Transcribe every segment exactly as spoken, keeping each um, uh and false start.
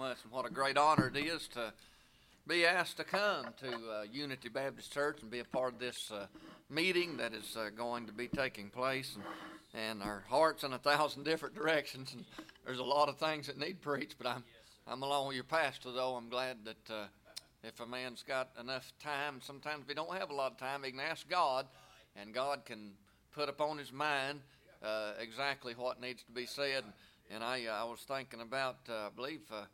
much, and what a great honor it is to be asked to come to uh, Unity Baptist Church and be a part of this uh, meeting that is uh, going to be taking place. And, and our heart's in a thousand different directions, and there's a lot of things that need preached, but I'm, I'm along with your pastor, though. I'm glad that uh, if a man's got enough time, sometimes if he don't have a lot of time, he can ask God, and God can put upon his mind uh, exactly what needs to be said. And I, uh, I was thinking about, uh, I believe, uh,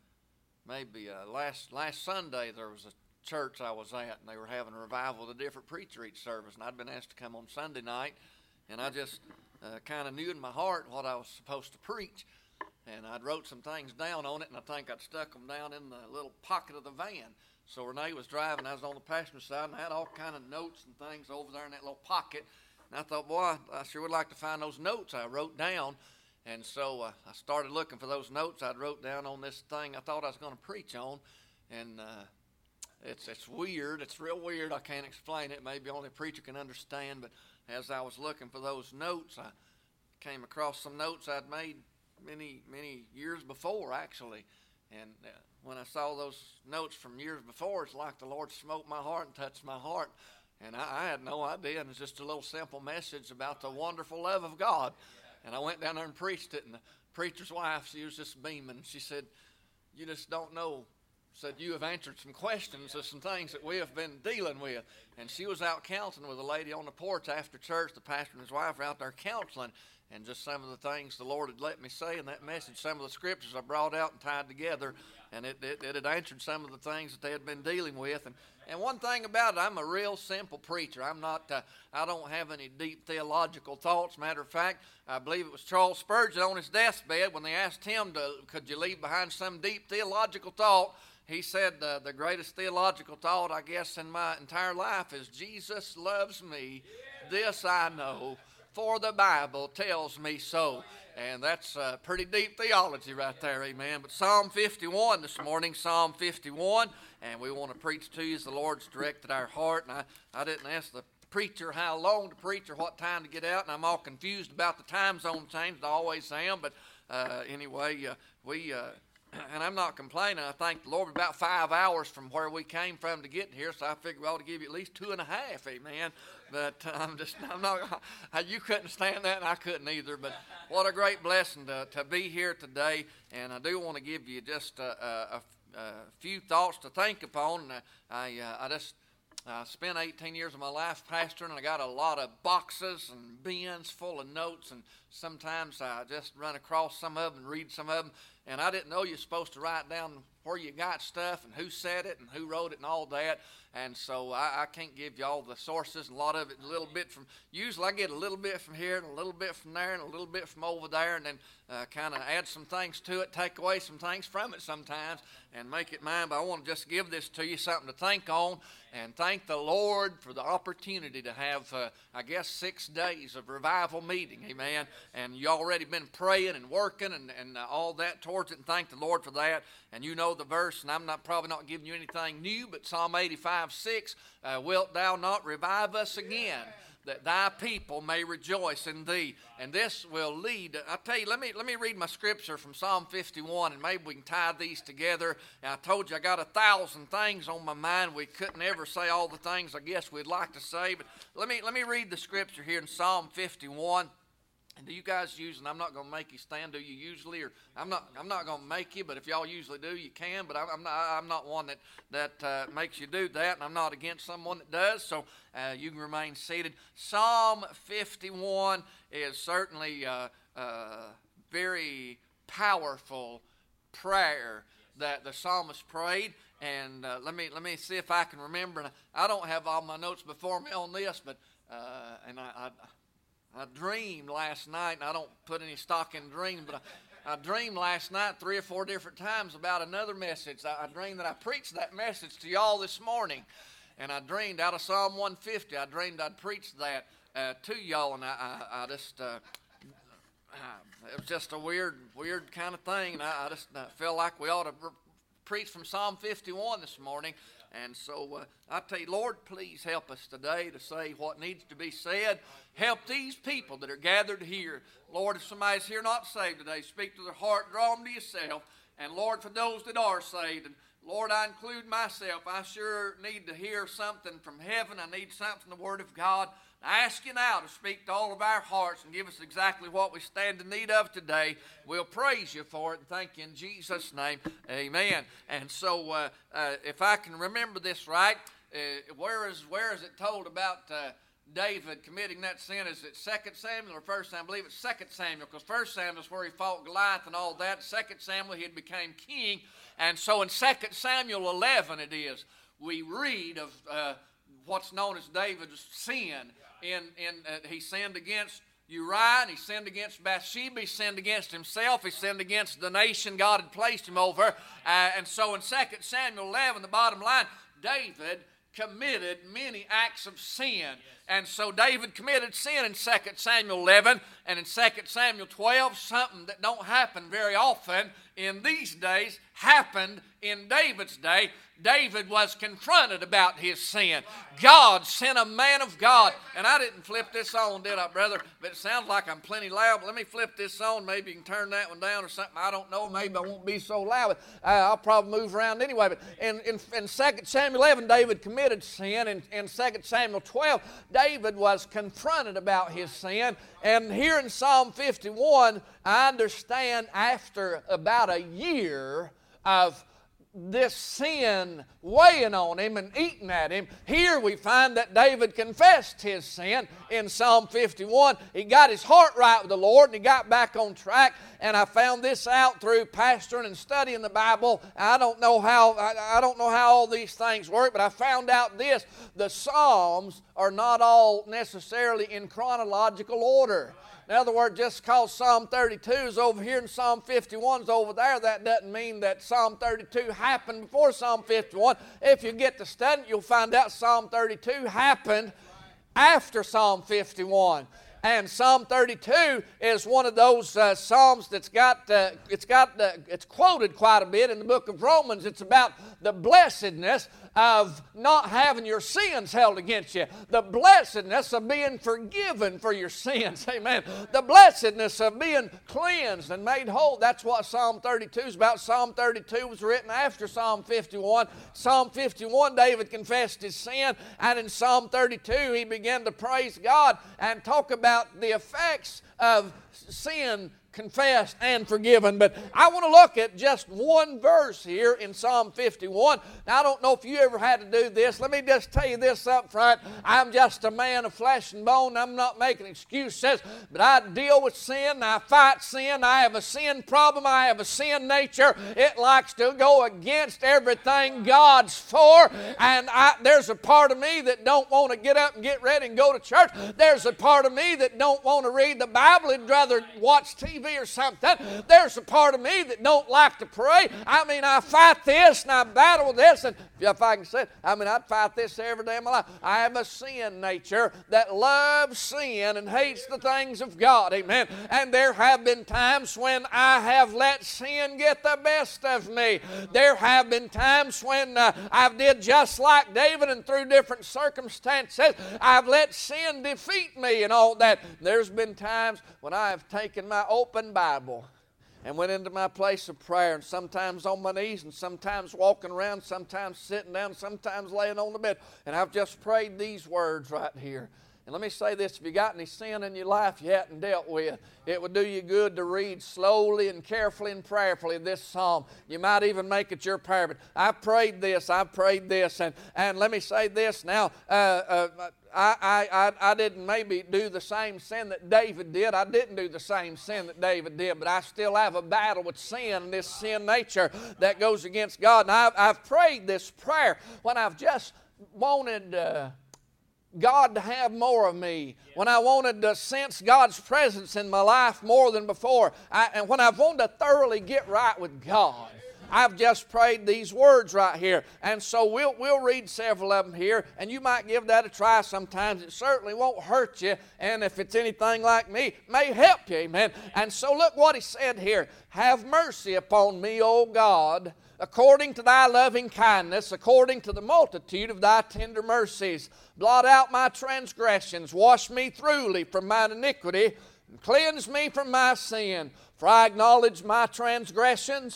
maybe uh, last last Sunday there was a church I was at, and they were having a revival with a different preacher each service, and I'd been asked to come on Sunday night, and I just uh, kind of knew in my heart what I was supposed to preach, and I'd wrote some things down on it, and I think I'd stuck them down in the little pocket of the van. So Renee was driving, I was on the passenger side, and I had all kind of notes and things over there in that little pocket, and I thought, boy, I sure would like to find those notes I wrote down. And so uh, I started looking for those notes I'd wrote down on this thing I thought I was going to preach on. And uh, it's it's weird. It's real weird. I can't explain it. Maybe only a preacher can understand. But as I was looking for those notes, I came across some notes I'd made many, many years before, actually. And uh, when I saw those notes from years before, it's like the Lord smote my heart and touched my heart. And I, I had no idea. And it's just a little simple message about the wonderful love of God. And I went down there and preached it, and the preacher's wife, she was just beaming. She said, you just don't know. Said, you have answered some questions of some things that we have been dealing with. And she was out counseling with a lady on the porch after church. The pastor and his wife were out there counseling. And just some of the things the Lord had let me say in that message, some of the scriptures I brought out and tied together. And it, it, it had answered some of the things that they had been dealing with. And And one thing about it, I'm a real simple preacher. I'm not, uh, I don't have any deep theological thoughts. Matter of fact, I believe it was Charles Spurgeon on his deathbed when they asked him, to, could you leave behind some deep theological thought? He said, uh, the greatest theological thought, I guess, in my entire life is, Jesus loves me, this I know, for the Bible tells me so. And that's uh, pretty deep theology right there, amen. But Psalm fifty-one this morning, Psalm fifty-one, and we want to preach to you as the Lord's directed our heart. And I, I didn't ask the preacher how long to preach or what time to get out, and I'm all confused about the time zone change. I always am, but uh, anyway, uh, we... Uh, And I'm not complaining. I thank the Lord, about five hours from where we came from to get here, so I figured we ought to give you at least two and a half, amen. But uh, I'm just, I'm not, you couldn't stand that, and I couldn't either. But what a great blessing to, to be here today. And I do want to give you just a, a, a few thoughts to think upon. And I, uh, I just I spent eighteen years of my life pastoring, and I got a lot of boxes and bins full of notes, and sometimes I just run across some of them and read some of them. And I didn't know you're supposed to write down where you got stuff and who said it and who wrote it and all that. And so I, I can't give you all the sources, and a lot of it a little bit from, usually I get a little bit from here and a little bit from there and a little bit from over there, and then uh, kind of add some things to it, take away some things from it sometimes and make it mine. But I want to just give this to you, something to think on, and thank the Lord for the opportunity to have, uh, I guess, six days of revival meeting, amen. And you already been praying and working and, and uh, all that towards it, and thank the Lord for that. And you know the verse, and I'm not probably not giving you anything new, but Psalm eighty-five six, uh, wilt thou not revive us again, that thy people may rejoice in thee. And this will lead, I tell you, let me let me read my scripture from Psalm fifty-one, and maybe we can tie these together. And I told you I got a thousand things on my mind. We couldn't ever say all the things I guess we'd like to say, but let me let me read the scripture here in Psalm fifty-one. And do you guys usually, and I'm not going to make you stand, do you usually? Or I'm not I'm not going to make you, but if y'all usually do, you can. But I'm not I'm not one that, that uh, makes you do that, and I'm not against someone that does, so uh, you can remain seated. Psalm fifty-one is certainly a uh, uh, very powerful prayer that the psalmist prayed. And uh, let me let me see if I can remember. And I don't have all my notes before me on this, but uh, and I, I I dreamed last night, and I don't put any stock in dreams, but I, I dreamed last night three or four different times about another message. I, I dreamed that I preached that message to y'all this morning, and I dreamed out of Psalm one fifty. I dreamed I'd preached that uh, to y'all, and I, I, I just, uh, it was just a weird, weird kind of thing, and I, I just uh, felt like we ought to preach from Psalm fifty-one this morning. And so uh, I tell you, Lord, please help us today to say what needs to be said. Help these people that are gathered here. Lord, if somebody's here not saved today, speak to their heart, draw them to yourself, And Lord, for those that are saved, and Lord, I include myself, I sure need to hear something from heaven. I need something from the Word of God. I ask you now to speak to all of our hearts and give us exactly what we stand in need of today. We'll praise you for it and thank you in Jesus' name. Amen. And so uh, uh, if I can remember this right, uh, where is where is it told about uh, David committing that sin? Is it Second Samuel or First Samuel? I believe it's Second Samuel, because First Samuel is where he fought Goliath and all that. Second Samuel, he had became king. And so in Second Samuel eleven it is, we read of uh, what's known as David's sin. In, in uh, he sinned against Uriah, and he sinned against Bathsheba, he sinned against himself, he sinned against the nation God had placed him over. Uh, and so in Second Samuel eleven, the bottom line, David committed many acts of sin. And so David committed sin in Second Samuel eleven, and in Second Samuel twelve, something that don't happen very often in these days happened in David's day. David was confronted about his sin. God sent a man of God. And I didn't flip this on, did I, brother? But it sounds like I'm plenty loud. But let me flip this on. Maybe you can turn that one down or something. I don't know. Maybe I won't be so loud. Uh, I'll probably move around anyway. But in, in, in Second Samuel eleven, David committed sin. In, in Second Samuel twelve, David was confronted about his sin. And here in Psalm fifty-one, I understand after about a year of this sin weighing on him and eating at him, here we find that David confessed his sin in Psalm fifty-one. He got his heart right with the Lord and he got back on track. And I found this out through pastoring and studying the Bible. I don't know how I, I don't know how all these things work, but I found out this: the Psalms are not all necessarily in chronological order. In other words, just because Psalm thirty-two is over here and Psalm fifty-one is over there, that doesn't mean that Psalm thirty-two happened before Psalm fifty-one. If you get to studying, you'll find out Psalm thirty-two happened after Psalm fifty-one. And Psalm thirty-two is one of those uh, psalms that's got, uh, it's got, uh, it's quoted quite a bit in the book of Romans. It's about the blessedness of not having your sins held against you. The blessedness of being forgiven for your sins. Amen. The blessedness of being cleansed and made whole. That's what Psalm thirty-two is about. Psalm thirty-two was written after Psalm fifty-one. Psalm fifty-one, David confessed his sin. And in Psalm thirty-two, he began to praise God and talk about the effects of sin confessed and forgiven. But I want to look at just one verse here in Psalm fifty-one. Now, I don't know if you ever had to do this. Let me just tell you this up front. I'm just a man of flesh and bone. I'm not making excuses, but I deal with sin. I fight sin. I have a sin problem. I have a sin nature. It likes to go against everything God's for. And I, there's a part of me that don't want to get up and get ready and go to church. There's a part of me that don't want to read the Bible and rather watch T V or something. There's a part of me that don't like to pray. I mean, I fight this and I battle with this, and if I can say it, I mean, I'd fight this every day of my life. I have a sin nature that loves sin and hates the things of God. Amen. And there have been times when I have let sin get the best of me. There have been times when uh, I've did just like David, and through different circumstances I've let sin defeat me and all that. There's been times when I have taken my open Bible and went into my place of prayer, and sometimes on my knees, and sometimes walking around, sometimes sitting down, sometimes laying on the bed, and I've just prayed these words right here. And let me say this: if you got any sin in your life you hadn't dealt with, it would do you good to read slowly and carefully and prayerfully this psalm. You might even make it your prayer. But I prayed this, I prayed this, and, and let me say this now. Uh, uh, I, I, I didn't maybe do the same sin that David did. I didn't do the same sin that David did, but I still have a battle with sin and this sin nature that goes against God. And I've, I've prayed this prayer when I've just wanted Uh, God to have more of me, when I wanted to sense God's presence in my life more than before, I, and when I've wanted to thoroughly get right with God. I've just prayed these words right here. And so we'll, we'll read several of them here, and you might give that a try sometimes. It certainly won't hurt you, and if it's anything like me, it may help you, amen. And so look what he said here: have mercy upon me, O God, according to thy loving kindness, according to the multitude of thy tender mercies. Blot out my transgressions, wash me thoroughly from mine iniquity, and cleanse me from my sin. For I acknowledge my transgressions,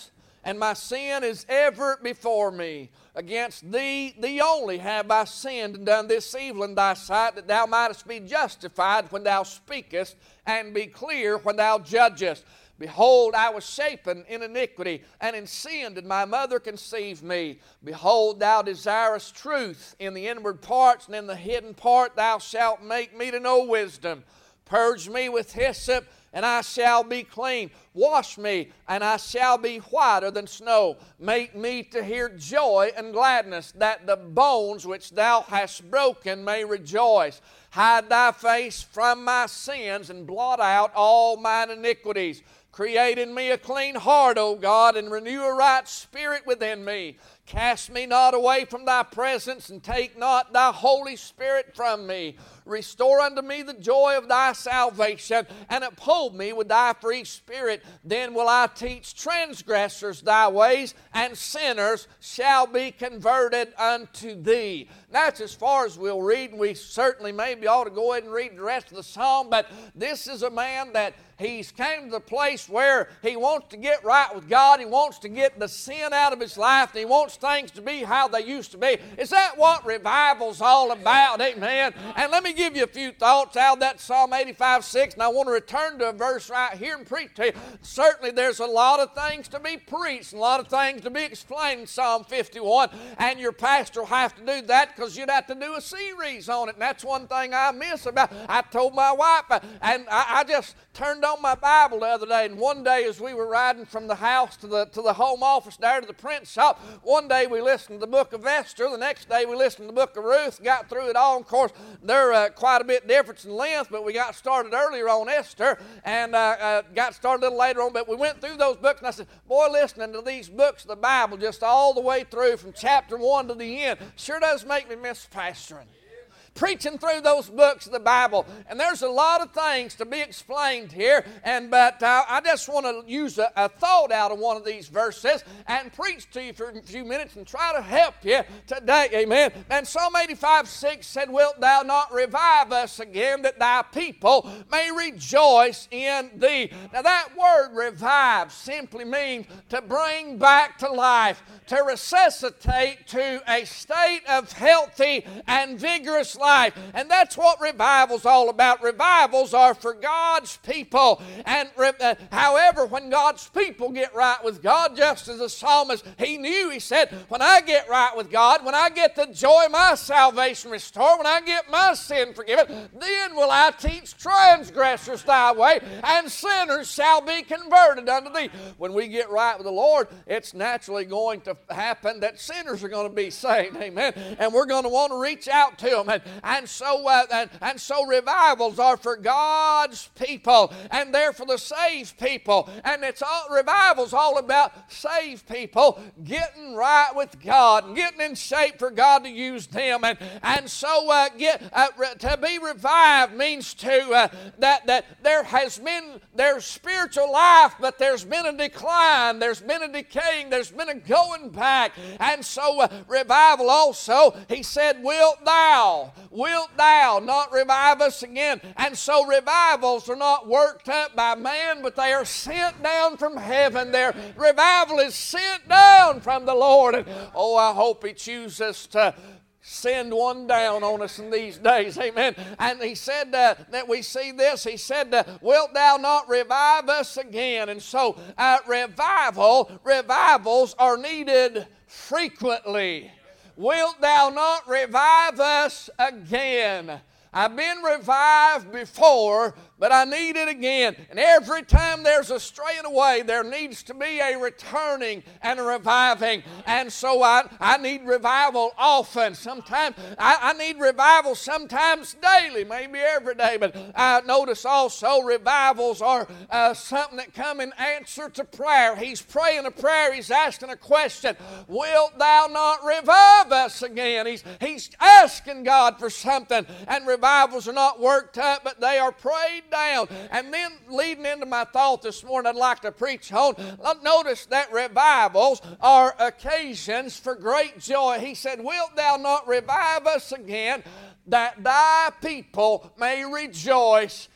and my sin is ever before me. Against thee, thee only, have I sinned and done this evil in thy sight, that thou mightest be justified when thou speakest, and be clear when thou judgest. Behold, I was shapen in iniquity, and in sin did my mother conceive me. Behold, thou desirest truth in the inward parts, and in the hidden part thou shalt make me to know wisdom. Purge me with hyssop, and I shall be clean. Wash me, and I shall be whiter than snow. Make me to hear joy and gladness, that the bones which thou hast broken may rejoice. Hide thy face from my sins, and blot out all mine iniquities. Create in me a clean heart, O God, and renew a right spirit within me. Cast me not away from thy presence, and take not thy Holy Spirit from me. Restore unto me the joy of thy salvation, and uphold me with thy free spirit. Then will I teach transgressors thy ways, and sinners shall be converted unto thee. That's as far as we'll read, and we certainly maybe ought to go ahead and read the rest of the psalm, but this is a man that he's came to the place where he wants to get right with God. He wants to get the sin out of his life, and he wants things to be how they used to be. Is that what revival's all about? Amen. And let me give you a few thoughts out of that Psalm eighty-five six, and I want to return to a verse right here and preach to you. Certainly there's a lot of things to be preached and a lot of things to be explained in Psalm fifty-one, and your pastor will have to do that because you'd have to do a series on it, and that's one thing I miss about. I told my wife, and I, I just turned on my Bible the other day, and one day as we were riding from the house to the to the home office there to the print shop, one day we listened to the book of Esther, the next day we listened to the book of Ruth, got through it all. Of course, they're uh, quite a bit different in length, but we got started earlier on Esther, and uh, uh, got started a little later on, but we went through those books, and I said, boy, listening to these books of the Bible just all the way through from chapter one to the end sure does make me miss pastoring. Preaching through those books of the Bible, and there's a lot of things to be explained here, and but uh, I just want to use a, a thought out of one of these verses and preach to you for a few minutes and try to help you today, amen. And Psalm eighty-five six said, wilt thou not revive us again, that thy people may rejoice in thee? Now that word revive simply means to bring back to life, to resuscitate to a state of healthy and vigorous life. Life. And that's what revival's all about. Revivals are for God's people. And uh, however, when God's people get right with God, just as the psalmist, he knew, he said, when I get right with God, when I get the joy of my salvation restored, when I get my sin forgiven, then will I teach transgressors thy way, and sinners shall be converted unto thee. When we get right with the Lord, it's naturally going to happen that sinners are going to be saved, amen. And we're going to want to reach out to them. And, And so, uh, and, and so revivals are for God's people, and they're for the saved people. And it's all revivals all about saved people getting right with God, and getting in shape for God to use them. And and so, uh, get uh, re- to be revived means to uh, that that there has been there's spiritual life, but there's been a decline, there's been a decaying, there's been a going back. And so, uh, revival also, he said, wilt thou? Wilt thou not revive us again? And so revivals are not worked up by man, but they are sent down from heaven. Their revival is sent down from the Lord. And oh, I hope he chooses to send one down on us in these days, amen. And he said uh, that we see this, he said, uh, wilt thou not revive us again? And so uh, revival, revivals are needed frequently. Wilt thou not revive us again? I've been revived before, but I need it again. And every time there's a straying away, there needs to be a returning and a reviving. And so I, I need revival often. Sometimes I, I need revival sometimes daily, maybe every day. But I notice also revivals are uh, something that come in answer to prayer. He's praying a prayer. He's asking a question. Wilt thou not revive us again? He's, he's asking God for something. And revivals are not worked up, but they are prayed down. And then leading into my thought this morning, I'd like to preach on. Notice that revivals are occasions for great joy. He said, wilt thou not revive us again, that thy people may rejoice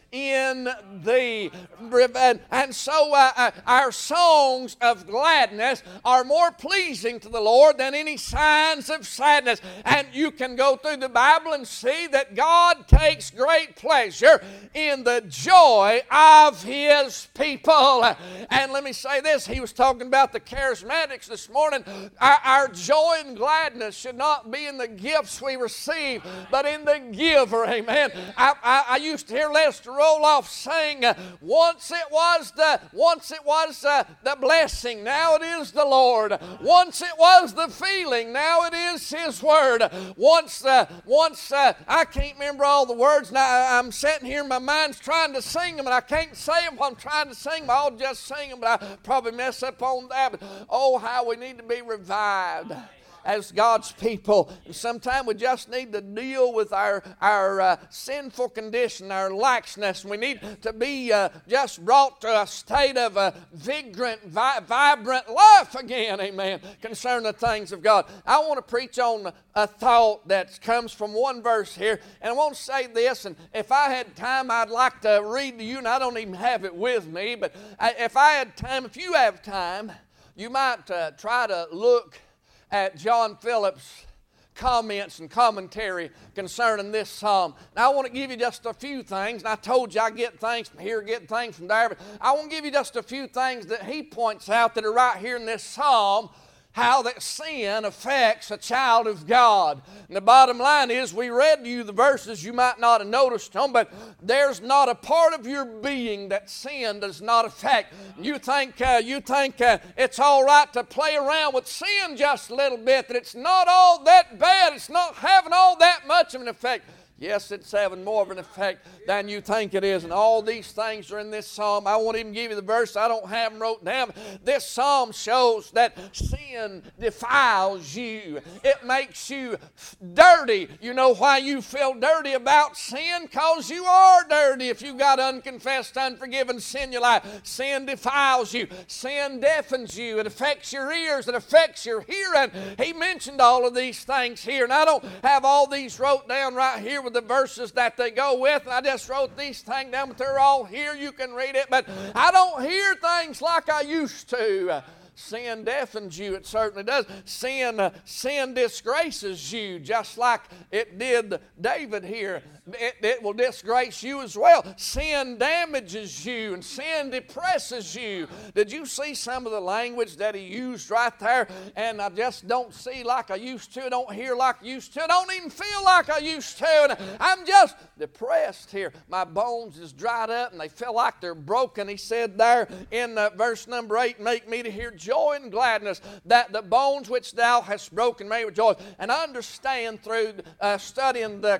in thee. And, and so uh, uh, our songs of gladness are more pleasing to the Lord than any signs of sadness. And you can go through the Bible and see that God takes great pleasure in the joy of His people. And let me say this, he was talking about the charismatics this morning. Our, our joy and gladness should not be in the gifts we receive, but in the giver. Amen. I, I, I used to hear Lester Roloff sing, uh, once it was the once it was uh, the blessing, now it is the Lord. Once it was the feeling, now it is His word. Once uh, once uh, I can't remember all the words. Now I'm sitting here, my mind's trying to sing them, and I can't say them while I'm trying to sing them. I'll just sing them, but I probably mess up on that. But oh, how we need to be revived as God's people. Sometimes we just need to deal with our, our uh, sinful condition, our laxness. We need to be uh, just brought to a state of a vigorant, vi- vibrant life again, amen, concerning the things of God. I want to preach on a thought that comes from one verse here, and I want to say this, and if I had time, I'd like to read to you, and I don't even have it with me, but I, if I had time, if you have time, you might uh, try to look at John Phillips' comments and commentary concerning this psalm. Now I want to give you just a few things, and I told you I get things from here, get things from there, but I want to give you just a few things that he points out that are right here in this psalm, how that sin affects a child of God. And the bottom line is, we read to you the verses, you might not have noticed them, but there's not a part of your being that sin does not affect. You think, uh, you think uh, it's all right to play around with sin just a little bit, that it's not all that bad, it's not having all that much of an effect. Yes, it's having more of an effect than you think it is. And all these things are in this psalm. I won't even give you the verse. I don't have them wrote down. This psalm shows that sin defiles you. It makes you dirty. You know why you feel dirty about sin? Because you are dirty. If you've got unconfessed, unforgiven sin in your life, sin defiles you. Sin deafens you. It affects your ears. It affects your hearing. He mentioned all of these things here. And I don't have all these wrote down right here with the verses that they go with. And I just wrote these things down, but they're all here. You can read it, but I don't hear things like I used to. Sin deafens you, it certainly does. Sin, uh, sin disgraces you, just like it did David here. It, it will disgrace you as well. Sin damages you, and sin depresses you. Did you see some of the language that he used right there? And I just don't see like I used to. I don't hear like I used to. I don't even feel like I used to. And I'm just depressed here. My bones is dried up, and they feel like they're broken. He said there in uh, verse number eight, make me to hear joy and gladness, that the bones which thou hast broken may rejoice. And I understand through uh, studying the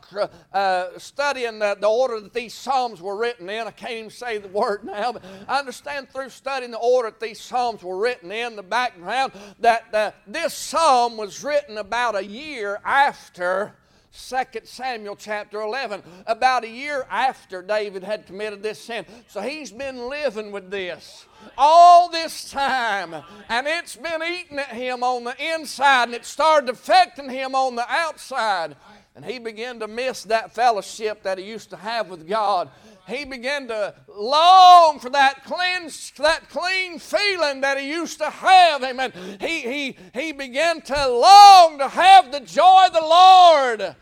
uh, studying the, the order that these psalms were written in. I can't even say the word now, but I understand through studying the order that these psalms were written in, the background, that uh, this psalm was written about a year after Second Samuel chapter eleven, about a year after David had committed this sin. So he's been living with this all this time, and it's been eating at him on the inside, and it started affecting him on the outside, and he began to miss that fellowship that he used to have with God. He began to long for that cleansed, that clean feeling that he used to have. Amen. He, he, he began to long to have the joy of the Lord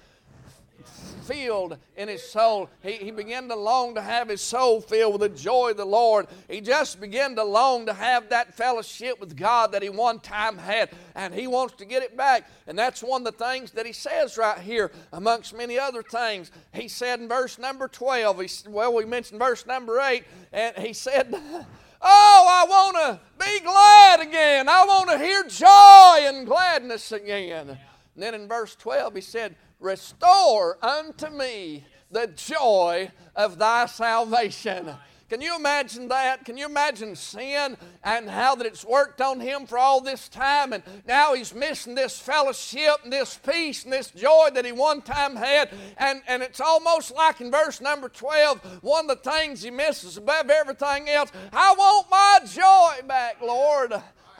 filled in his soul. He, he began to long to have his soul filled with the joy of the Lord. He just began to long to have that fellowship with God that he one time had, and he wants to get it back. And that's one of the things that he says right here, amongst many other things. He said in verse number twelve, he, well, we mentioned verse number eight, and he said, oh, I want to be glad again. I want to hear joy and gladness again. And then in verse twelve, he said, restore unto me the joy of thy salvation. Can you imagine that? Can you imagine sin and how that it's worked on him for all this time, and now he's missing this fellowship and this peace and this joy that he one time had, and, and it's almost like in verse number twelve, one of the things he misses above everything else, I want my joy back, Lord.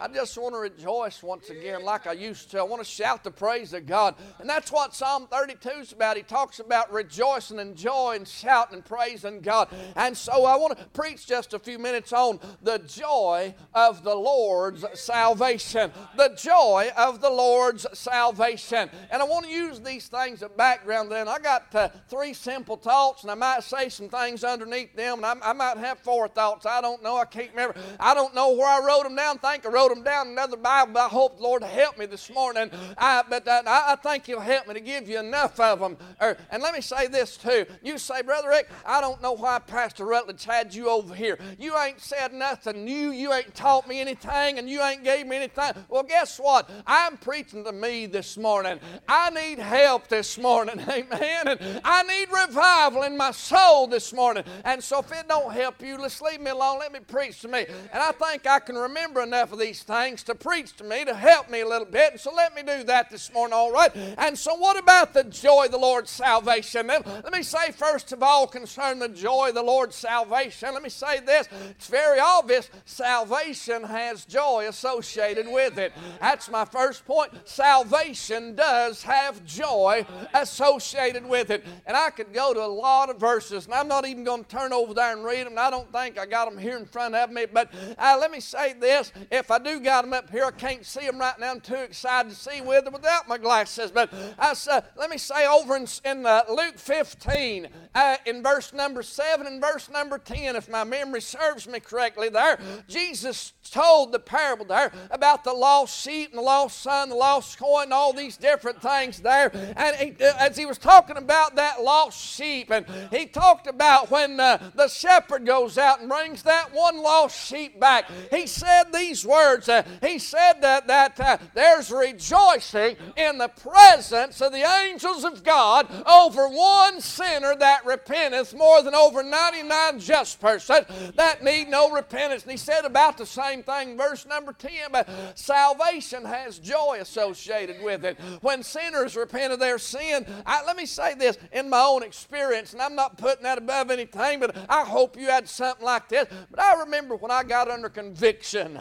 I just want to rejoice once again like I used to. I want to shout the praise of God. And that's what Psalm thirty-two is about. He talks about rejoicing and joy and shouting and praising God. And so I want to preach just a few minutes on the joy of the Lord's salvation. The joy of the Lord's salvation. And I want to use these things as background then. I got uh, three simple thoughts, and I might say some things underneath them, and I, I might have four thoughts. I don't know. I can't remember. I don't know where I wrote them down. I think I wrote them down in another Bible, but I hope the Lord will help me this morning. I, but uh, I, I think He'll help me to give you enough of them. Er, and let me say this too. You say, Brother Rick, I don't know why Pastor Rutledge had you over here. You ain't said nothing new. You ain't taught me anything, and you ain't gave me anything. Well, guess what? I'm preaching to me this morning. I need help this morning. Amen. And I need revival in my soul this morning. And so if it don't help you, let's leave me alone. Let me preach to me. And I think I can remember enough of these things to preach to me, to help me a little bit. And so let me do that this morning, all right? And so what about the joy of the Lord's salvation? Let me say first of all concerning the joy of the Lord's salvation, let me say this. It's very obvious. Salvation has joy associated with it. That's my first point. Salvation does have joy associated with it. And I could go to a lot of verses, and I'm not even going to turn over there and read them. I don't think I got them here in front of me. But uh, let me say this. If I do got them up here, I can't see them right now. I'm too excited to see with them without my glasses. But I, uh, let me say over in, in uh, Luke fifteen, uh, in verse number seven and verse number ten, if my memory serves me correctly there, Jesus told the parable there about the lost sheep and the lost son, the lost coin, and all these different things there. And he, uh, as he was talking about that lost sheep, and he talked about when uh, the shepherd goes out and brings that one lost sheep back, he said these words. Uh, he said that, that uh, there's rejoicing in the presence of the angels of God over one sinner that repenteth more than over ninety-nine just persons that need no repentance. And he said about the same thing, verse number ten, but salvation has joy associated with it. When sinners repent of their sin, I, let me say this in my own experience, and I'm not putting that above anything, but I hope you had something like this. But I remember when I got under conviction,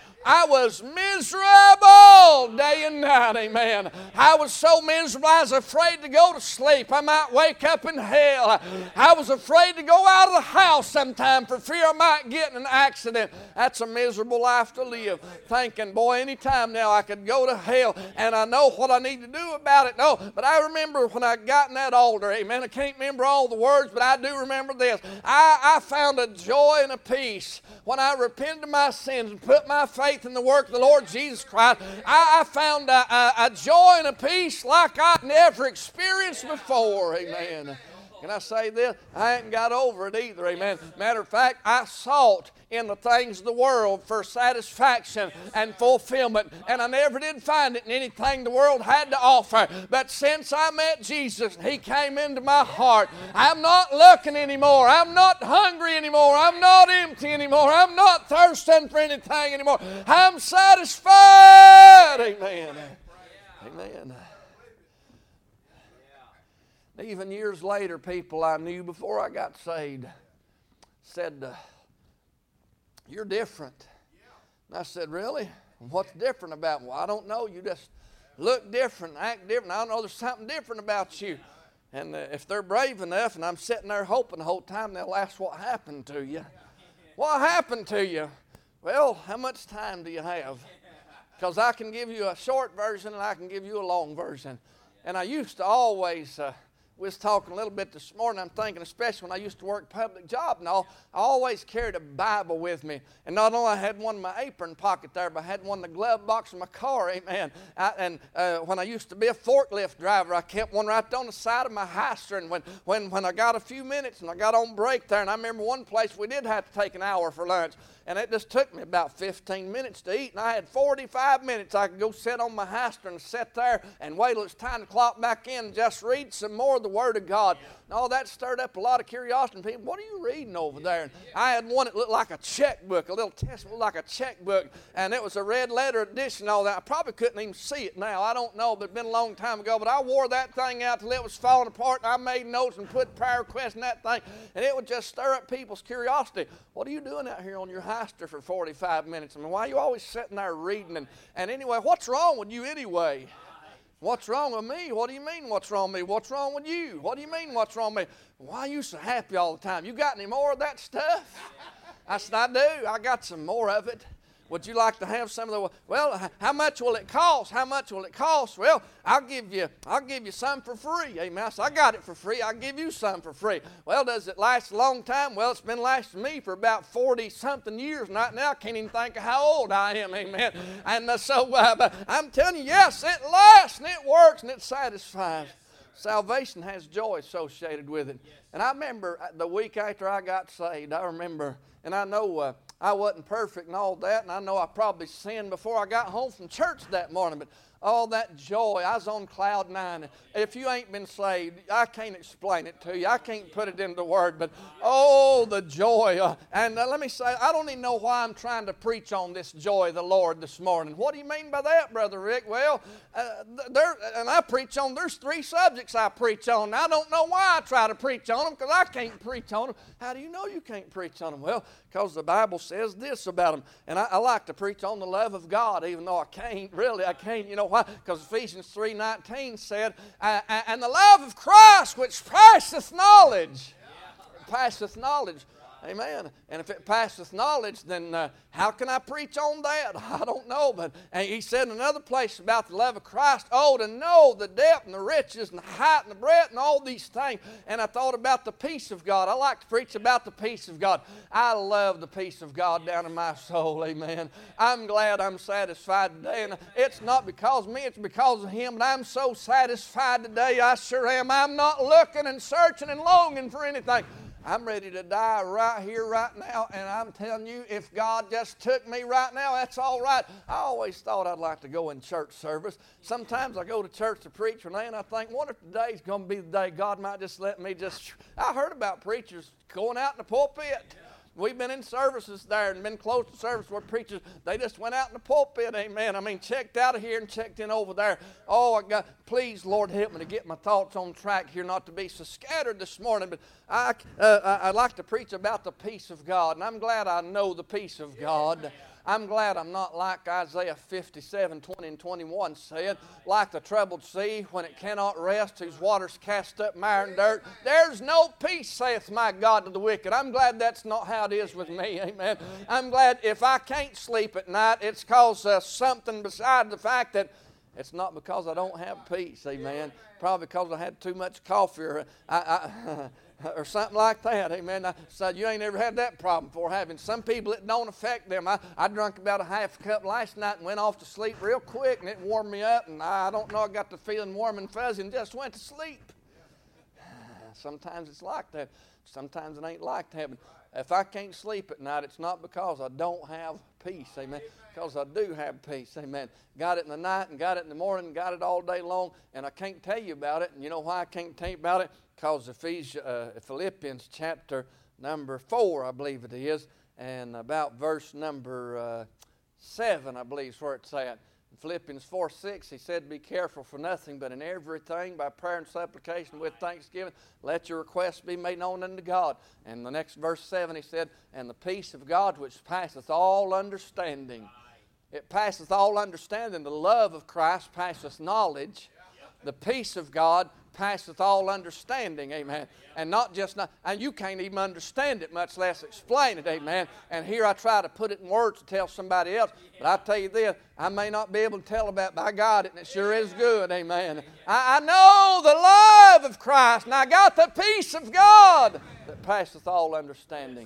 I was miserable day and night, amen. I was so miserable I was afraid to go to sleep. I might wake up in hell. I was afraid to go out of the house sometime for fear I might get in an accident. That's a miserable life to live, thinking, boy, anytime now I could go to hell, and I know what I need to do about it. No, but I remember when I got in that altar, amen. I can't remember all the words, but I do remember this. I, I found a joy and a peace when I repented of my sins and put my faith in the work of the Lord Jesus Christ. I, I found a, a, a joy and a peace like I'd never experienced before. Amen. Can I say this? I ain't got over it either. Amen. Matter of fact, I sought in the things of the world for satisfaction and fulfillment, and I never did find it in anything the world had to offer. But since I met Jesus, He came into my heart. I'm not looking anymore. I'm not hungry anymore. I'm not empty anymore. I'm not thirsting for anything anymore. I'm satisfied. Amen. Amen. Even years later, people I knew before I got saved said, uh, you're different. And I said, really? What's different about me? Well, I don't know. You just look different, act different. I don't know. There's something different about you. And uh, if they're brave enough, and I'm sitting there hoping the whole time, they'll ask what happened to you. What happened to you? Well, how much time do you have? Because I can give you a short version and I can give you a long version. And I used to always... Uh, We was talking a little bit this morning. I'm thinking, especially when I used to work public job and all, I always carried a Bible with me. And not only I had one in my apron pocket there, but I had one in the glove box of my car, amen. I, and uh, when I used to be a forklift driver, I kept one right on the side of my hyster. And when, when, when I got a few minutes and I got on break there, and I remember one place we did have to take an hour for lunch. And it just took me about fifteen minutes to eat. And I had forty-five minutes I could go sit on my hyster and sit there and wait till it's time to clock back in and just read some more of the Word of God. And all that stirred up a lot of curiosity in people. What are you reading over there? And I had one that looked like a checkbook, a little testament like a checkbook, and it was a red letter edition and all that. I probably couldn't even see it now. I don't know, but it's been a long time ago. But I wore that thing out till it was falling apart, and I made notes and put prayer requests in that thing, and it would just stir up people's curiosity. What are you doing out here on your highster for forty-five minutes? I mean, why are you always sitting there reading? And, and anyway, what's wrong with you anyway? What's wrong with me? What do you mean what's wrong with me? What's wrong with you? What do you mean what's wrong with me? Why are you so happy all the time? You got any more of that stuff? I said, I do. I got some more of it. Would you like to have some of the, well, how much will it cost? How much will it cost? Well, I'll give you, I'll give you some for free. Amen. I said, I got it for free. I'll give you some for free. Well, does it last a long time? Well, it's been lasting me for about forty-something years. And right now, I can't even think of how old I am. Amen. And uh, so uh, but I'm telling you, yes, it lasts and it works and it satisfies. Salvation has joy associated with it. And I remember the week after I got saved, I remember, and I know uh, I wasn't perfect and all that, and I know I probably sinned before I got home from church that morning, but all that joy, I was on cloud nine. If you ain't been saved, I can't explain it to you. I can't put it into word, but oh, the joy. Uh, and uh, let me say, I don't even know why I'm trying to preach on this joy of the Lord this morning. What do you mean by that, Brother Rick? Well, uh, there, and I preach on, there's three subjects I preach on. I don't know why I try to preach on them, because I can't preach on them. How do you know you can't preach on them? Well, because the Bible says this about them. And I, I like to preach on the love of God, even though I can't, really, I can't. You know why? Because Ephesians three nineteen said, uh, and the love of Christ which passeth knowledge. Passeth knowledge. Amen. And if it passeth knowledge, then uh, how can I preach on that? I don't know. But and he said in another place about the love of Christ, oh, to know the depth and the riches and the height and the breadth and all these things. And I thought about the peace of God. I like to preach about the peace of God. I love the peace of God down in my soul. Amen. I'm glad I'm satisfied today. And it's not because of me, it's because of Him. But I'm so satisfied today, I sure am. I'm not looking and searching and longing for anything. I'm ready to die right here, right now, and I'm telling you, if God just took me right now, that's all right. I always thought I'd like to go in church service. Sometimes I go to church to preach, and I think, what if today's going to be the day God might just let me just... I heard about preachers going out in the pulpit. We've been in services there and been close to service where preachers, they just went out in the pulpit, amen. I mean, checked out of here and checked in over there. Oh, I got, please, Lord, help me to get my thoughts on track here, not to be so scattered this morning. But I, uh, I'd like to preach about the peace of God, and I'm glad I know the peace of God. I'm glad I'm not like Isaiah fifty-seven, twenty and twenty-one said, like the troubled sea when it cannot rest, whose waters cast up mire and dirt. There's no peace, saith my God, to the wicked. I'm glad that's not how it is with me, amen. I'm glad if I can't sleep at night, it's because uh, something beside the fact that it's not because I don't have peace, amen. Probably because I had too much coffee or I... I or something like that, amen. I said, you ain't ever had that problem before, having some people, it don't affect them. I, I drank about a half cup last night and went off to sleep real quick, and it warmed me up, and I, I don't know, I got the feeling warm and fuzzy and just went to sleep. Sometimes it's like that. Sometimes it ain't like that. If I can't sleep at night, it's not because I don't have peace, amen. Because I do have peace, amen. Got it in the night and got it in the morning, got it all day long, and I can't tell you about it. And you know why I can't tell you about it? Because Ephesians, uh, Philippians chapter number four, I believe it is, and about verse number uh, seven, I believe is where it's at. In Philippians four six, he said, be careful for nothing, but in everything, by prayer and supplication with thanksgiving, let your requests be made known unto God. And the next verse seven, he said, and the peace of God which passeth all understanding. It passeth all understanding. The love of Christ passeth knowledge. The peace of God passeth all understanding, amen. And not just, not, and you can't even understand it, much less explain it, amen. And here I try to put it in words to tell somebody else, but I tell you this, I may not be able to tell about it, but I got it, and it sure is good, amen. I, I know the love of Christ, and I got the peace of God that passeth all understanding.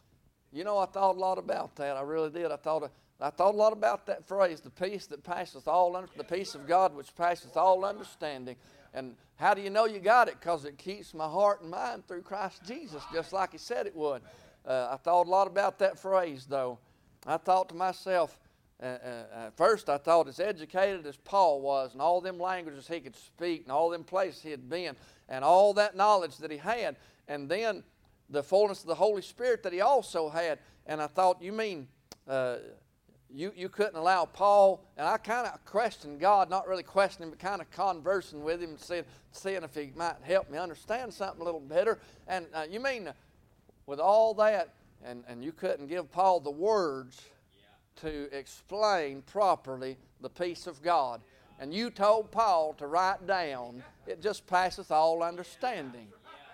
You know, I thought a lot about that, I really did. I thought I thought a lot about that phrase, the peace that passeth all, under, the peace of God which passeth all understanding. And how do you know you got it? Because it keeps my heart and mind through Christ Jesus, just like He said it would. Uh, I thought a lot about that phrase, though. I thought to myself, uh, uh, at first I thought as educated as Paul was and all them languages he could speak and all them places he had been and all that knowledge that he had, and then the fullness of the Holy Spirit that he also had. And I thought, you mean uh, you, you couldn't allow Paul? And I kind of questioned God, not really questioning, but kind of conversing with him and seeing, seeing if he might help me understand something a little better. And uh, you mean uh, with all that, and, and you couldn't give Paul the words to explain properly the peace of God. And you told Paul to write down, it just passeth all understanding.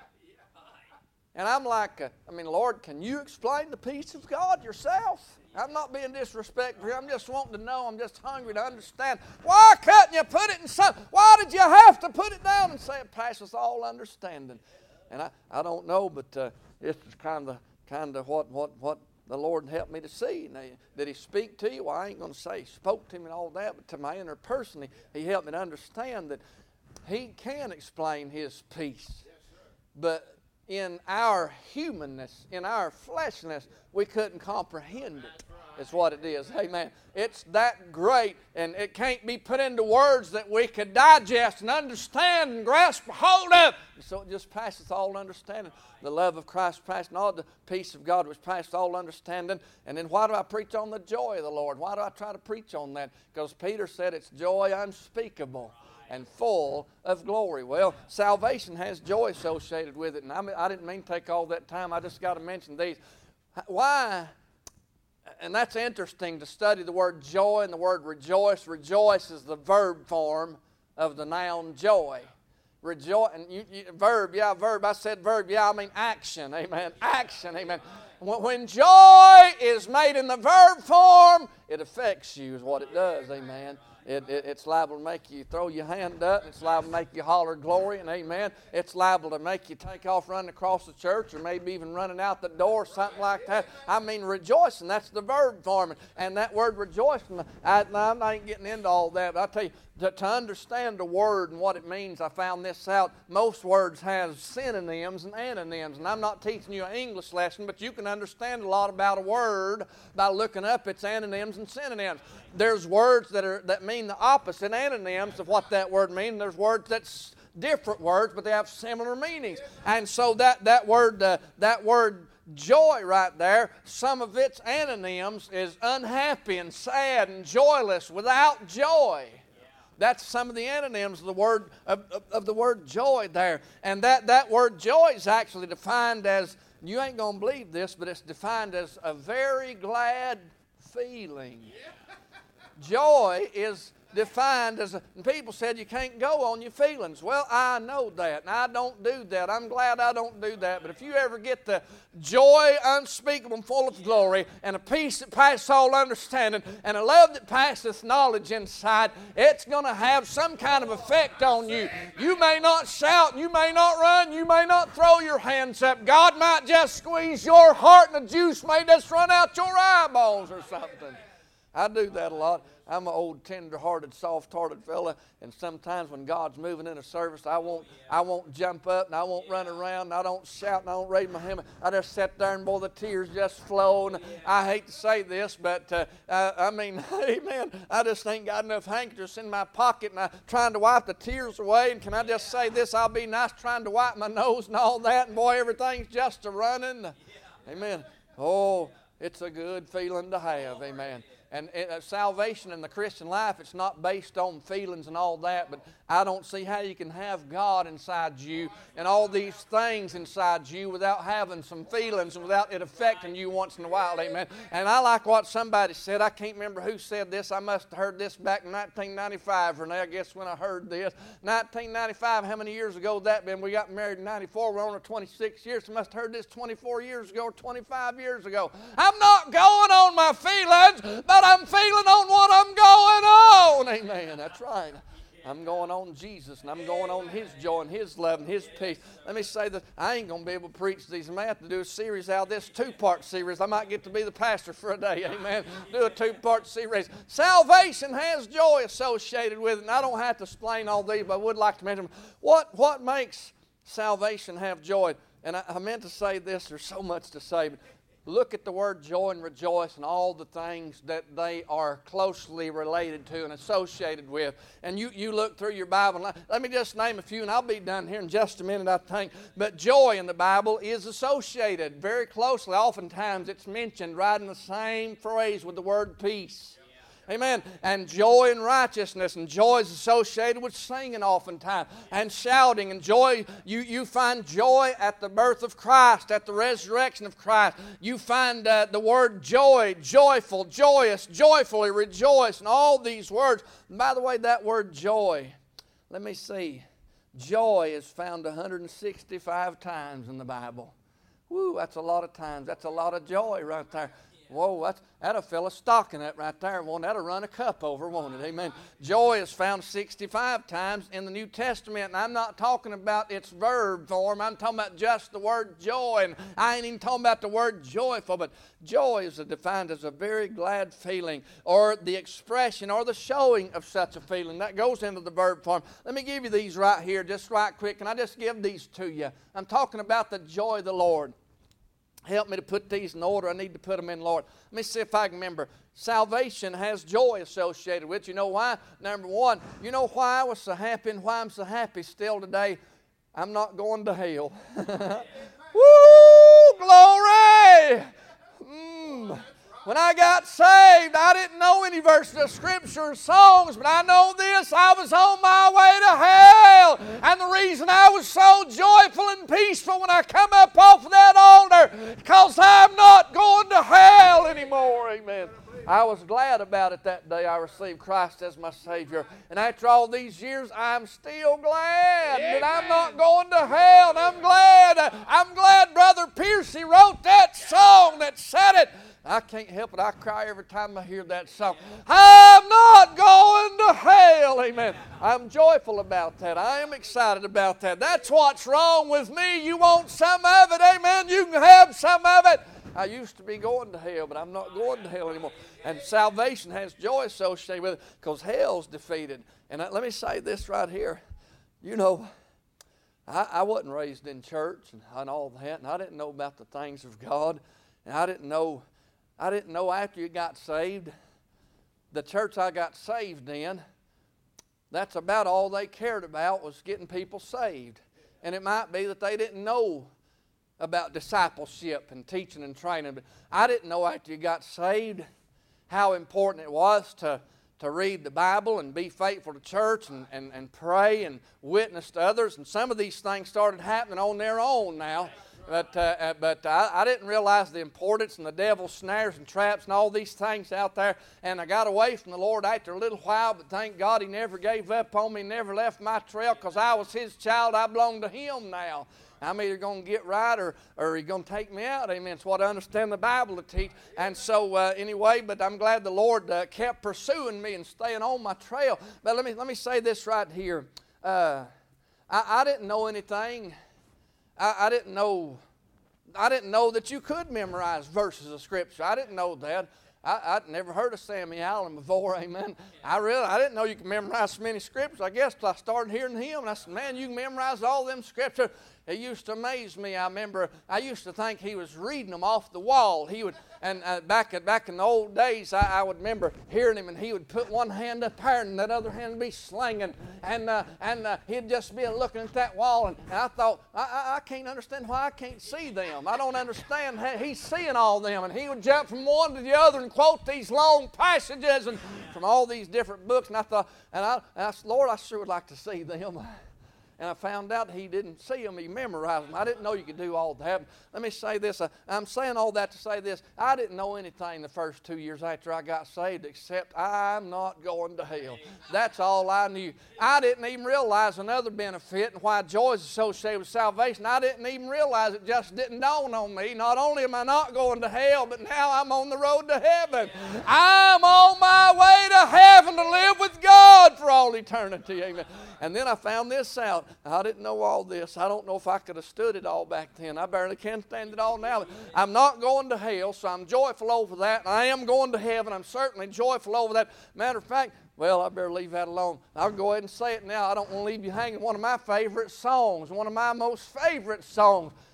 And I'm like, uh, I mean, Lord, can you explain the peace of God yourself? I'm not being disrespectful. I'm just wanting to know. I'm just hungry to understand. Why couldn't you put it in something? Why did you have to put it down and say it passes all understanding? And I, I don't know, but uh, it's kind of kind of what what what the Lord helped me to see. Now, did He speak to you? Well, I ain't going to say He spoke to me and all that, but to my inner person, He, he helped me to understand that He can explain His peace. But in our humanness, in our fleshness, we couldn't comprehend it. Is what it is. Amen. It's that great, and it can't be put into words that we could digest and understand and grasp hold of. And so it just passes all understanding. The love of Christ passing all, the peace of God which passed all understanding. And then why do I preach on the joy of the Lord? Why do I try to preach on that? Because Peter said it's joy unspeakable and full of glory. Well, salvation has joy associated with it. And I, mean, I didn't mean to take all that time. I just got to mention these. Why? And that's interesting to study the word joy and the word rejoice. Rejoice is the verb form of the noun joy. Rejoice, and you, you, verb, yeah, verb. I said verb, yeah, I mean action, amen. Action, amen. When joy is made in the verb form, it affects you, is what it does, amen. It, it, it's liable to make you throw your hand up. It's liable to make you holler glory and amen. It's liable to make you take off running across the church or maybe even running out the door or something like that. I mean rejoicing, that's the verb form. And that word rejoicing, I, I ain't getting into all that, but I tell you, to, to understand the word and what it means, I found this out. Most words have synonyms and antonyms. And I'm not teaching you an English lesson, but you can understand a lot about a word by looking up its antonyms and synonyms. There's words that are that mean the opposite antonyms of what that word means. There's words that's different words, but they have similar meanings. And so that that word uh, that word joy right there, some of its antonyms is unhappy and sad and joyless, without joy. That's some of the antonyms of the word of, of, of the word joy there. And that, that word joy is actually defined as, you ain't gonna believe this, but it's defined as a very glad feeling. Joy is defined as, a, and people said you can't go on your feelings. Well, I know that, and I don't do that. I'm glad I don't do that. But if you ever get the joy unspeakable and full of glory, and a peace that passes all understanding, and a love that passeth knowledge inside, it's going to have some kind of effect on you. You may not shout, you may not run, you may not throw your hands up. God might just squeeze your heart, and the juice may just run out your eyeballs or something. I do that a lot. I'm an old, tender-hearted, soft-hearted fella, and sometimes when God's moving in a service, I won't, I won't jump up and I won't run around and I don't shout and I don't raise my hand. I just sit there and boy, the tears just flow. And I hate to say this, but uh, uh, I mean, amen. I just ain't got enough handkerchiefs in my pocket, and I'm trying to wipe the tears away. And can I just say this? I'll be nice trying to wipe my nose and all that, and boy, everything's just a running. Amen. Oh, it's a good feeling to have. Amen. And uh, salvation in the Christian life, it's not based on feelings and all that, but I don't see how you can have God inside you and all these things inside you without having some feelings and without it affecting you once in a while, amen. And I like what somebody said. I can't remember who said this. I must have heard this back in nineteen ninety-five, Renee, I guess when I heard this. nineteen ninety-five, how many years ago would that been? We got married in ninety-four. We're on our twenty-six years. So I must have heard this twenty-four years ago or twenty-five years ago. I'm not going on my feelings, but I'm feeling on what I'm going on. Amen. That's right. I'm going on Jesus, and I'm going on His joy and His love and His peace. Let me say that I ain't going to be able to preach these. I may have to do a series out of this two-part series. I might get to be the pastor for a day. Amen. Do a two-part series. Salvation has joy associated with it, and I don't have to explain all these, but I would like to mention them. What, what makes salvation have joy? And I, I meant to say this. There's so much to say, but look at the word joy and rejoice and all the things that they are closely related to and associated with. And you, you look through your Bible. And let me just name a few, and I'll be done here in just a minute, I think. But joy in the Bible is associated very closely. Oftentimes it's mentioned right in the same phrase with the word peace. Amen. And joy and righteousness, and joy is associated with singing oftentimes, and shouting, and joy. You, you find joy at the birth of Christ, at the resurrection of Christ. You find uh, the word joy, joyful, joyous, joyfully, rejoice, and all these words. And by the way, that word joy, let me see. Joy is found one hundred sixty-five times in the Bible. Woo, that's a lot of times. That's a lot of joy right there. Whoa, that's, that'll fill a stocking that right there. Won't that'll run a cup over, won't it? Amen. Joy is found sixty-five times in the New Testament, and I'm not talking about its verb form. I'm talking about just the word joy, and I ain't even talking about the word joyful, but joy is defined as a very glad feeling, or the expression or the showing of such a feeling. That goes into the verb form. Let me give you these right here, just right quick. Can I just give these to you? I'm talking about the joy of the Lord. Help me to put these in order. I need to put them in, Lord. Let me see if I can remember. Salvation has joy associated with it. You know why? Number one, you know why I was so happy and why I'm so happy still today? I'm not going to hell. Woo! Glory! Mm. When I got saved, I didn't know any verses of Scripture or songs, but I know this, I was on my way to hell. And the reason I was so joyful and peaceful when I come up off of that altar, because I'm not going to hell anymore. Amen. I was glad about it that day I received Christ as my Savior. And after all these years, I'm still glad Amen. That I'm not going to hell. And I'm glad, I'm glad Brother Piercy wrote that song that said it. I can't help it. I cry every time I hear that song. I'm not going to hell. Amen. I'm joyful about that. I am excited about that. That's what's wrong with me. You want some of it. Amen. You can have some of it. I used to be going to hell, but I'm not going to hell anymore. And salvation has joy associated with it because hell's defeated. And let me say this right here. You know, I, I wasn't raised in church and, and all that, and I didn't know about the things of God. And I didn't know I didn't know after you got saved, the church I got saved in, that's about all they cared about was getting people saved. And it might be that they didn't know about discipleship and teaching and training. But I didn't know after you got saved how important it was to, to read the Bible and be faithful to church and, and, and pray and witness to others. And some of these things started happening on their own now. But, uh, but I, I didn't realize the importance and the devil's snares and traps and all these things out there. And I got away from the Lord after a little while, but thank God He never gave up on me, never left my trail, because I was His child. I belong to Him now. I'm either going to get right or, or He's going to take me out. Amen. It's what I understand the Bible to teach. And so uh, anyway, but I'm glad the Lord uh, kept pursuing me and staying on my trail. But let me, let me say this right here. Uh, I, I didn't know anything. I, I didn't know I didn't know that you could memorize verses of Scripture. I didn't know that. I, I'd never heard of Sammy Allen before, amen. I really, I didn't know you could memorize so many Scriptures. I guess till I started hearing him, and I said, man, you can memorize all them Scriptures. It used to amaze me. I remember I used to think he was reading them off the wall. He would, and uh, back back in the old days, I, I would remember hearing him, and he would put one hand up there, and that other hand would be slinging, and uh, and uh, he'd just be looking at that wall, and, and I thought, I, I, I can't understand why I can't see them. I don't understand how he's seeing all them, and he would jump from one to the other and quote these long passages and from all these different books, and I thought, and I, and I said, Lord, I sure would like to see them. And I found out he didn't see them, he memorized them. I didn't know you could do all that. Let me say this. I, I'm saying all that to say this. I didn't know anything the first two years after I got saved except I'm not going to hell. That's all I knew. I didn't even realize another benefit and why joy is associated with salvation. I didn't even realize it just didn't dawn on me. Not only am I not going to hell, but now I'm on the road to heaven. I'm on my way to heaven to live with God for all eternity. Amen. And then I found this out. I didn't know all this. I don't know if I could have stood it all back then. I barely can stand it all now. I'm not going to hell, so I'm joyful over that. I am going to heaven. I'm certainly joyful over that. Matter of fact, well, I better leave that alone. I'll go ahead and say it now. I don't want to leave you hanging. One of my favorite songs, one of my most favorite songs.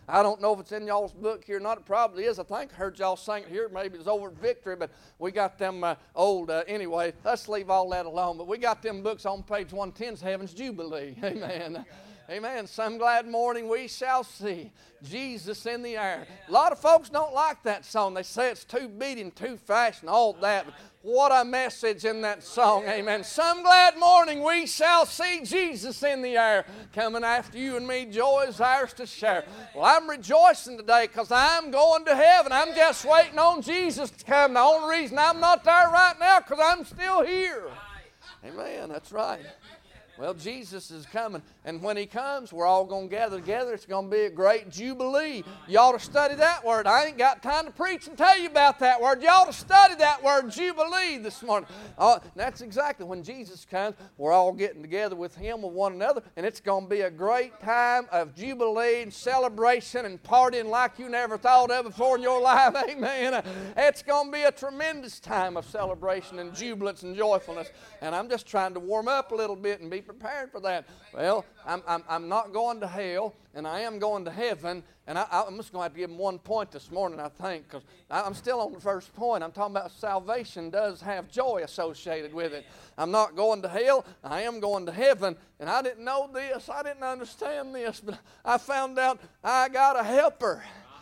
I don't know if it's in y'all's book here or not. It probably is. I think I heard y'all sing it here. Maybe it was over at Victory, but we got them uh, old, uh, anyway, let's leave all that alone. But we got them books on page one ten, Heaven's Jubilee. Amen. Amen. Some glad morning we shall see Jesus in the air. A lot of folks don't like that song. They say it's too beating, too fast, and all that. But what a message in that song. Amen. Some glad morning we shall see Jesus in the air. Coming after you and me, joy is ours to share. Well, I'm rejoicing today because I'm going to heaven. I'm just waiting on Jesus to come. The only reason I'm not there right now because I'm still here. Amen. That's right. Well, Jesus is coming, and when He comes, we're all going to gather together. It's going to be a great jubilee. You ought to study that word. I ain't got time to preach and tell you about that word. You ought to study that word, jubilee, this morning. Uh, that's exactly when Jesus comes. We're all getting together with Him, with one another, and it's going to be a great time of jubilee and celebration and partying like you never thought of before in your life. Amen. It's going to be a tremendous time of celebration and jubilance and joyfulness, and I'm just trying to warm up a little bit and be prepared for that. Well, I'm, I'm, I'm not going to hell, and I am going to heaven, and I, I'm just going to have to give them one point this morning, I think, because I'm still on the first point. I'm talking about salvation does have joy associated with it. I'm not going to hell, I am going to heaven, and I didn't know this, I didn't understand this, but I found out I got a helper.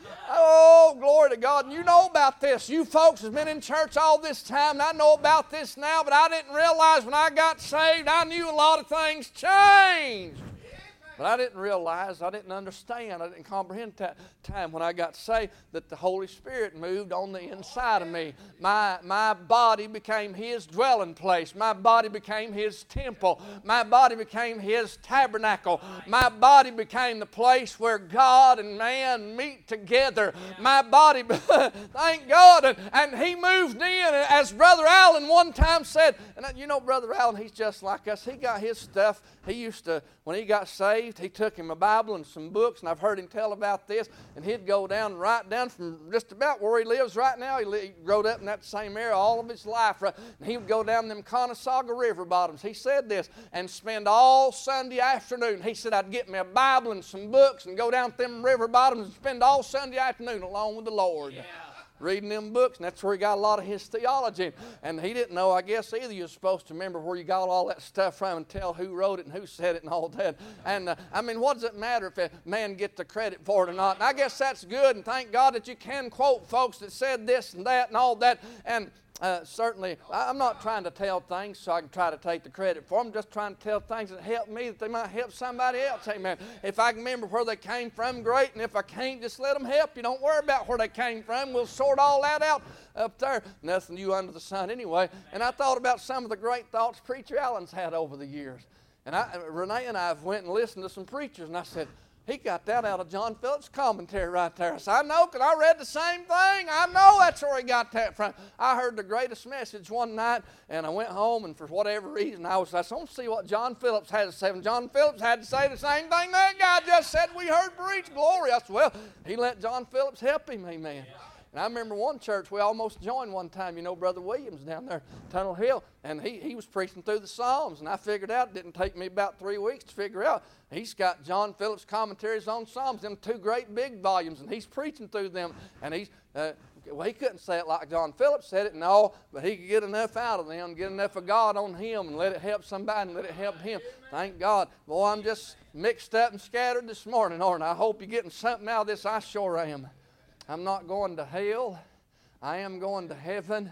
Oh, glory to God. And you know about this. You folks have been in church all this time, and I know about this now, but I didn't realize when I got saved, I knew a lot of things changed. But I didn't realize, I didn't understand, I didn't comprehend that time when I got saved that the Holy Spirit moved on the inside of me. My, my body became His dwelling place. My body became His temple. My body became His tabernacle. My body became the place where God and man meet together. My body, thank God, and, and He moved in, as Brother Allen one time said, and you know Brother Allen, he's just like us. He got his stuff. He used to, when he got saved, he took him a Bible and some books, and I've heard him tell about this, and he'd go down and write down from just about where he lives right now. He, li- he growed up in that same area all of his life, right? And he would go down them Conasauga River bottoms. He said this, and spend all Sunday afternoon. He said, I'd get me a Bible and some books and go down them river bottoms and spend all Sunday afternoon along with the Lord. Yeah. Reading them books, and that's where he got a lot of his theology. And he didn't know, I guess, either you're supposed to remember where you got all that stuff from and tell who wrote it and who said it and all that. And, uh, I mean, what does it matter if a man gets the credit for it or not? And I guess that's good, and thank God that you can quote folks that said this and that and all that. And Uh, certainly, I'm not trying to tell things so I can try to take the credit for them. I'm just trying to tell things that help me that they might help somebody else. Amen. If I can remember where they came from, great. And if I can't, just let them help you. Don't worry about where they came from. We'll sort all that out up there. Nothing new under the sun anyway. And I thought about some of the great thoughts Preacher Allen's had over the years. And I, Renee and I went and listened to some preachers, and I said, he got that out of John Phillips' commentary right there. I said, I know, because I read the same thing. I know that's where he got that from. I heard the greatest message one night, and I went home, and for whatever reason, I was, I said, I want to see what John Phillips had to say. And John Phillips had to say the same thing that guy just said. We heard preach glory. I said, well, he let John Phillips help him, amen. And I remember one church we almost joined one time, you know, Brother Williams down there, Tunnel Hill, and he, he was preaching through the Psalms, and I figured out, it didn't take me about three weeks to figure out, he's got John Phillips commentaries on Psalms, them two great big volumes, and he's preaching through them, and he's, uh, well, he couldn't say it like John Phillips said it, no, but he could get enough out of them, get enough of God on him, and let it help somebody, and let it help him. Thank God. Boy, I'm just mixed up and scattered this morning, aren't I? I hope you're getting something out of this. I sure am. I'm not going to hell. I am going to heaven.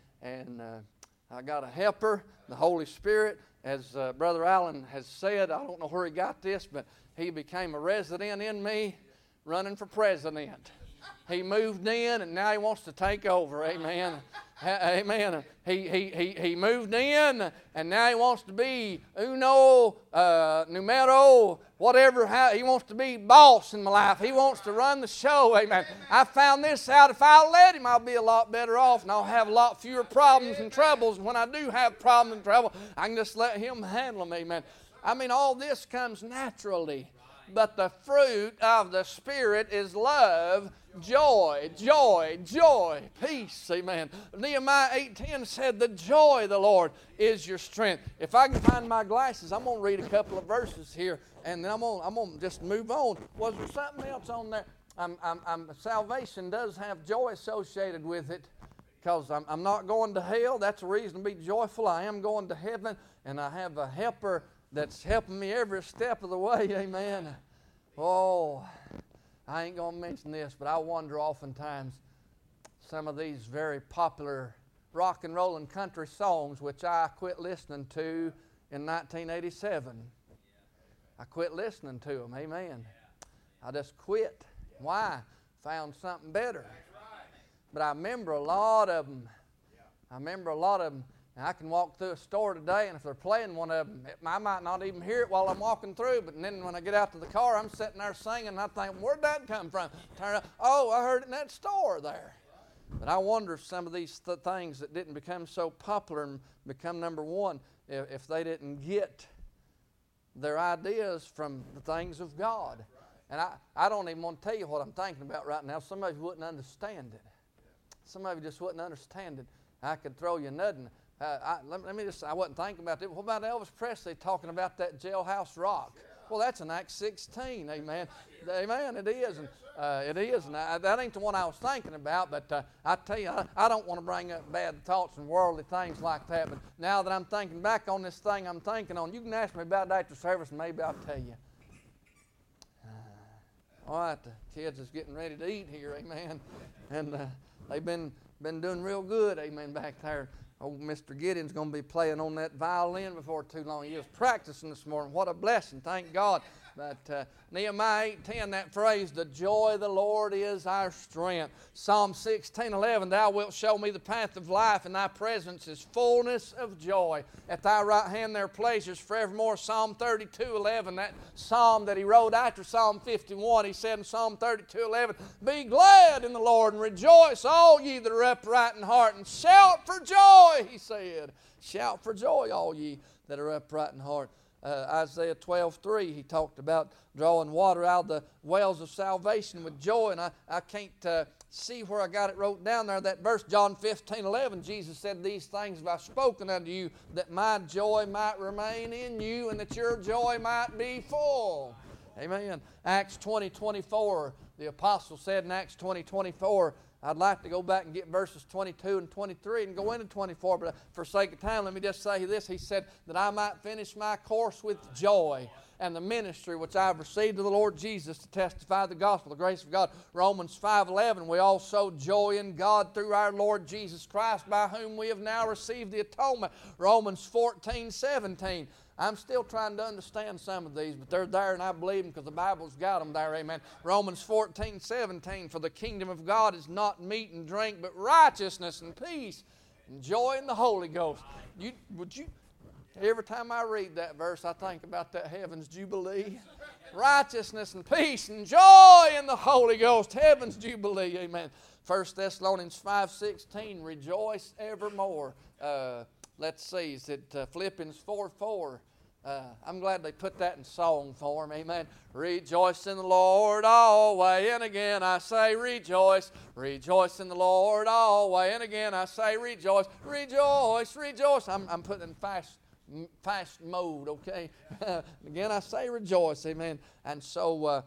And uh, I got a helper, the Holy Spirit. As uh, Brother Allen has said, I don't know where he got this, but he became a resident in me, running for president. He moved in, and now he wants to take over. Amen. Amen. He, he, he, he moved in, and now he wants to be uno, uh, numero, whatever. How, he wants to be boss in my life. He wants to run the show. Amen. I found this out. If I let him, I'll be a lot better off, and I'll have a lot fewer problems and troubles. And when I do have problems and trouble, I can just let him handle them. Amen. I mean, all this comes naturally. But the fruit of the Spirit is love, joy, joy, joy, peace. Amen. Nehemiah eight ten said, the joy of the Lord is your strength. If I can find my glasses, I'm going to read a couple of verses here, and then I'm going I'm going to just move on. Was there something else on there? I'm, I'm, I'm, salvation does have joy associated with it, because I'm, I'm not going to hell. That's a reason to be joyful. I am going to heaven, and I have a helper that's helping me every step of the way. Amen. Oh, I ain't going to mention this, but I wonder oftentimes some of these very popular rock and roll and country songs, which I quit listening to in nineteen eighty-seven. I quit listening to them. Amen. I just quit. Why? Found something better. But I remember a lot of them. I remember a lot of them. And I can walk through a store today, and if they're playing one of them, I might not even hear it while I'm walking through. But then when I get out to the car, I'm sitting there singing, and I think, where'd that come from? Turn up, oh, I heard it in that store there. But I wonder if some of these th- things that didn't become so popular and become number one, if, if they didn't get their ideas from the things of God. And I, I don't even want to tell you what I'm thinking about right now. Some of you wouldn't understand it. Some of you just wouldn't understand it. I could throw you nothing. Uh, I, let, let me just, I wasn't thinking about it. What about Elvis Presley talking about that jailhouse rock? Well, that's in Acts sixteen, amen. Amen, it is. And, uh, it is. And I, that ain't the one I was thinking about, but uh, I tell you, I, I don't want to bring up bad thoughts and worldly things like that. But now that I'm thinking back on this thing I'm thinking on, you can ask me about it after service, and maybe I'll tell you. All right, the kids is getting ready to eat here, amen. And uh, they've been been doing real good, amen, back there. Old Mister Gideon's going to be playing on that violin before too long. He was practicing this morning. What a blessing, thank God. But uh, Nehemiah eight ten, that phrase, the joy of the Lord is our strength. Psalm sixteen eleven, thou wilt show me the path of life, and thy presence is fullness of joy. At thy right hand there are pleasures forevermore. Psalm thirty-two eleven, that psalm that he wrote after Psalm fifty-one, he said in Psalm thirty-two eleven, be glad in the Lord and rejoice, all ye that are upright in heart, and shout for joy, he said. Shout for joy, all ye that are upright in heart. Uh, Isaiah twelve three, he talked about drawing water out of the wells of salvation with joy. And I, I can't uh, see where I got it wrote down there, that verse, John fifteen eleven. Jesus said, these things have I spoken unto you, that my joy might remain in you, and that your joy might be full. Amen. Acts twenty twenty-four, the apostle said in Acts twenty twenty-four, I'd like to go back and get verses twenty-two and twenty-three and go into twenty-four, but for sake of time, let me just say this. He said, that I might finish my course with joy, and the ministry which I have received of the Lord Jesus to testify the gospel, the grace of God. Romans five eleven, we also joy in God through our Lord Jesus Christ, by whom we have now received the atonement. Romans fourteen seventeen. I'm still trying to understand some of these, but they're there and I believe them because the Bible's got them there, amen. Romans fourteen seventeen, for the kingdom of God is not meat and drink, but righteousness and peace and joy in the Holy Ghost. You, would you, every time I read that verse, I think about that heaven's jubilee. Righteousness and peace and joy in the Holy Ghost. Heaven's jubilee, amen. First Thessalonians five sixteen, rejoice evermore. Uh, let's see, is it uh, Philippians four four? Uh, I'm glad they put that in song form, amen. Rejoice in the Lord always, and again I say rejoice. Rejoice in the Lord always, and again I say rejoice. Rejoice, rejoice. I'm, I'm putting in fast, fast mode, okay? Again I say rejoice, amen. And so uh,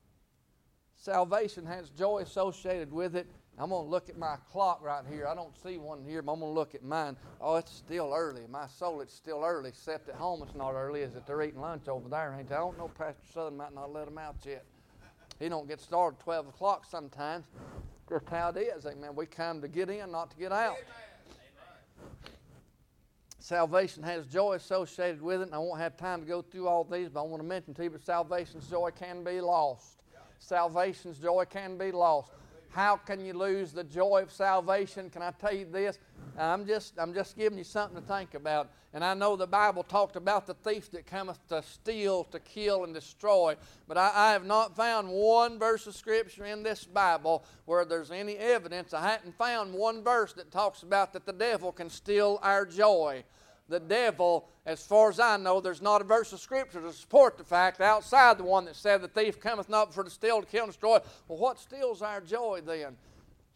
salvation has joy associated with it. I'm going to look at my clock right here. I don't see one here, but I'm going to look at mine. Oh, it's still early. My soul, it's still early, except at home it's not early, is that they're eating lunch over there, ain't they? I don't know, Pastor Southern might not let them out yet. He don't get started at twelve o'clock sometimes. Just how it is, amen. We come to get in, not to get out. Amen. Salvation has joy associated with it, and I won't have time to go through all these, but I want to mention to you that salvation's joy can be lost. Salvation's joy can be lost. How can you lose the joy of salvation? Can I tell you this? I'm just, I'm just giving you something to think about. And I know the Bible talked about the thief that cometh to steal, to kill, and destroy. But I, I have not found one verse of Scripture in this Bible where there's any evidence. I haven't found one verse that talks about that the devil can steal our joy. The devil, as far as I know, there's not a verse of Scripture to support the fact outside the one that said the thief cometh not for to steal, to kill, and destroy. Well, what steals our joy then?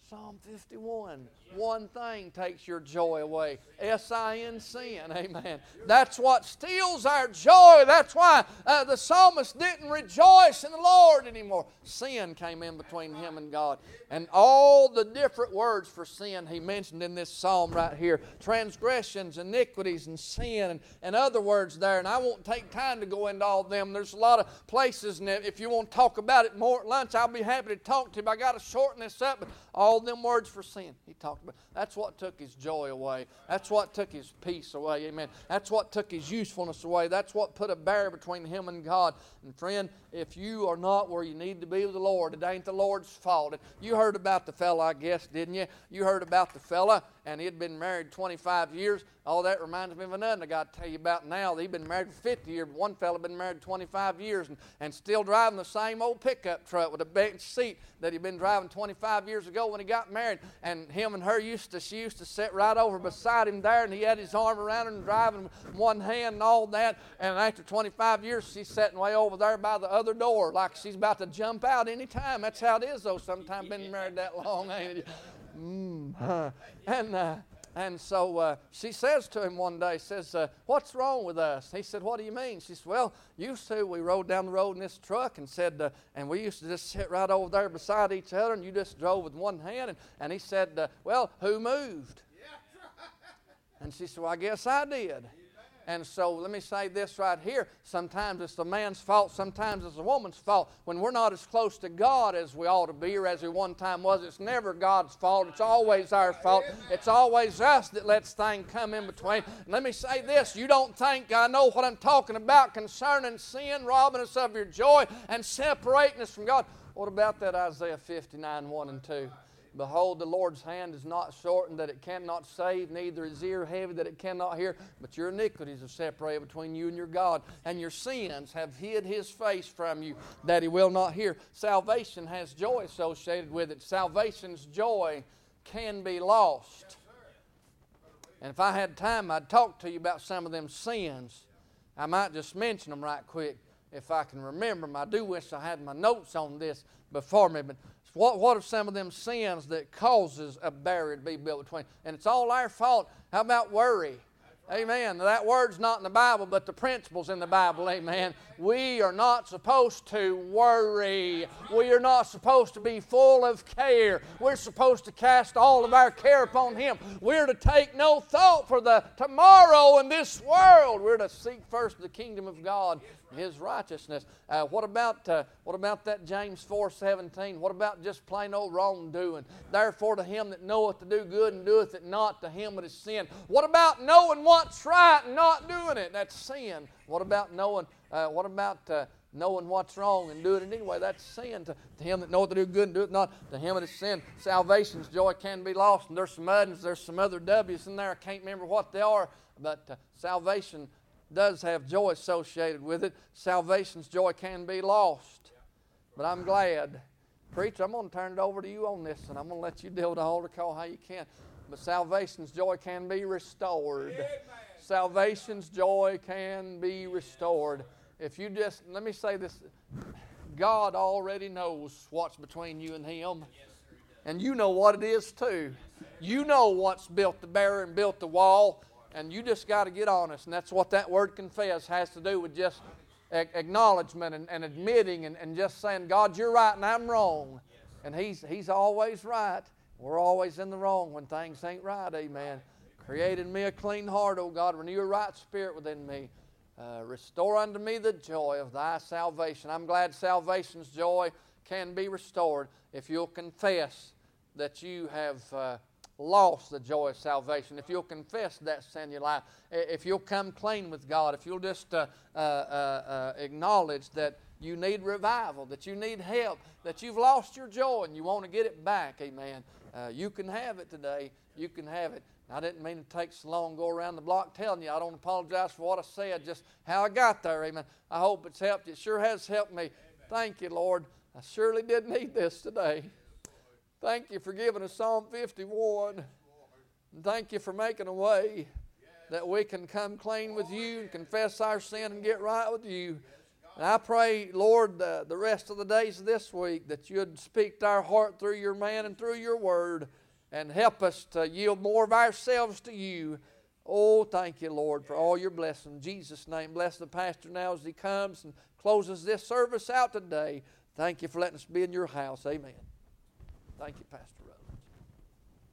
Psalm fifty-one. One thing takes your joy away. S I N, sin. Amen. That's what steals our joy. That's why uh, the psalmist didn't rejoice in the Lord anymore. Sin came in between him and God. And all the different words for sin he mentioned in this psalm right here. Transgressions, iniquities, and sin, and, and other words there. And I won't take time to go into all of them. There's a lot of places, and if you want to talk about it more at lunch, I'll be happy to talk to you. But I got to shorten this up. But all them words for sin he talked about. That's what took his joy away. That's what took his peace away. Amen. That's what took his usefulness away. That's what put a barrier between him and God. And friend, if you are not where you need to be with the Lord, it ain't the Lord's fault. You heard about the fella, I guess, didn't you? You heard about the fella, and he'd been married twenty-five years. Oh, that reminds me of another I got to tell you about now. He'd been married for fifty years, but one fella been married twenty-five years and, and still driving the same old pickup truck with a bench seat that he'd been driving twenty-five years ago when he got married. And him and her used to, she used to sit right over beside him there, and he had his arm around her and driving with one hand and all that. And after twenty-five years, she's sitting way over there by the other door like she's about to jump out any time. That's how it is, though. Sometimes been married that long, ain't it? Mm, huh. And uh, and so uh, she says to him one day, says, uh, what's wrong with us? He said, what do you mean? She said, well, used to, we rode down the road in this truck and said, uh, and we used to just sit right over there beside each other, and you just drove with one hand. And, and he said, uh, well, who moved? And she said, well, I guess I did. And so let me say this right here. Sometimes it's the man's fault. Sometimes it's the woman's fault. When we're not as close to God as we ought to be or as we one time was, it's never God's fault. It's always our fault. It's always us that lets things come in between. And let me say this. You don't think I know what I'm talking about concerning sin, robbing us of your joy, and separating us from God. What about that Isaiah fifty-nine, one and two? Behold, the Lord's hand is not shortened that it cannot save, neither is ear heavy that it cannot hear. But your iniquities have separated between you and your God, and your sins have hid His face from you, that He will not hear. Salvation has joy associated with it. Salvation's joy can be lost. And if I had time, I'd talk to you about some of them sins. I might just mention them right quick if I can remember them. I do wish I had my notes on this before me, but What, what are some of them sins that causes a barrier to be built between? And it's all our fault. How about worry? Amen. Now, that word's not in the Bible, but the principle's in the Bible. Amen. We are not supposed to worry. We are not supposed to be full of care. We're supposed to cast all of our care upon Him. We're to take no thought for the tomorrow in this world. We're to seek first the kingdom of God, His righteousness. Uh, what about uh, what about that James four seventeen? What about just plain old wrongdoing? Therefore, to him that knoweth to do good and doeth it not, to him it is sin. What about knowing what's right and not doing it? That's sin. What about knowing? Uh, what about uh, knowing what's wrong and doing it anyway? That's sin. To, to him that knoweth to do good and doeth not, to him it is sin. Salvation's joy can be lost. And there's some others, there's some other W's in there. I can't remember what they are, but uh, salvation does have joy associated with it. Salvation's joy can be lost. But I'm glad. Preacher, I'm going to turn it over to you on this, and I'm going to let you deal with the altar call how you can. But salvation's joy can be restored. Amen. Salvation's joy can be restored. If you just, let me say this, God already knows what's between you and Him. And you know what it is too. You know what's built the barrier and built the wall. And you just got to get honest. And that's what that word confess has to do with, just acknowledgement and, and admitting and, and just saying, God, you're right and I'm wrong. And he's, he's always right. We're always in the wrong when things ain't right. Amen. Create in me a clean heart, O God. Renew a right spirit within me. Uh, restore unto me the joy of thy salvation. I'm glad salvation's joy can be restored if you'll confess that you have uh, lost the joy of salvation. If you'll confess that sin in your life, if you'll come clean with God, if you'll just uh, uh, uh, acknowledge that you need revival, that you need help, that you've lost your joy and you want to get it back, amen, uh, you can have it today. You can have it. I didn't mean to take so long to go around the block telling you. I don't apologize for what I said, just how I got there, amen. I hope it's helped you. It sure has helped me. Amen. Thank you, Lord. I surely did need this today. Thank you for giving us Psalm fifty-one. And thank you for making a way that we can come clean with you and confess our sin and get right with you. And I pray, Lord, uh, the rest of the days of this week that you'd speak to our heart through your man and through your word and help us to yield more of ourselves to you. Oh, thank you, Lord, for all your blessings. In Jesus' name, bless the pastor now as he comes and closes this service out today. Thank you for letting us be in your house. Amen. Thank you, Pastor Rose.